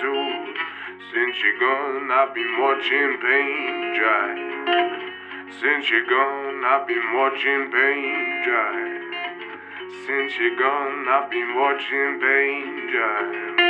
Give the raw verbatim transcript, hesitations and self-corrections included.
too. Since you're gone, I've been watching paint dry. Since you're gone, I've been watching paint dry. Since you're gone, I've been watching paint dry.